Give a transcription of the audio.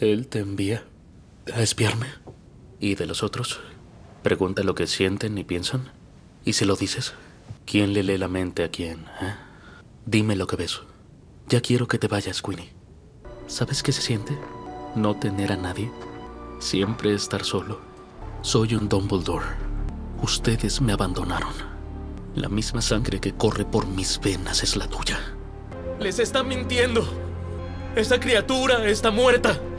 Él te envía a espiarme. ¿Y de los otros? Pregunta lo que sienten y piensan. ¿Y si lo dices? ¿Quién le lee la mente a quién, eh? Dime lo que ves. Ya quiero que te vayas, Queenie. ¿Sabes qué se siente? No tener a nadie. Siempre estar solo. Soy un Dumbledore. Ustedes me abandonaron. La misma sangre que corre por mis venas es la tuya. Les está mintiendo. Esa criatura está muerta.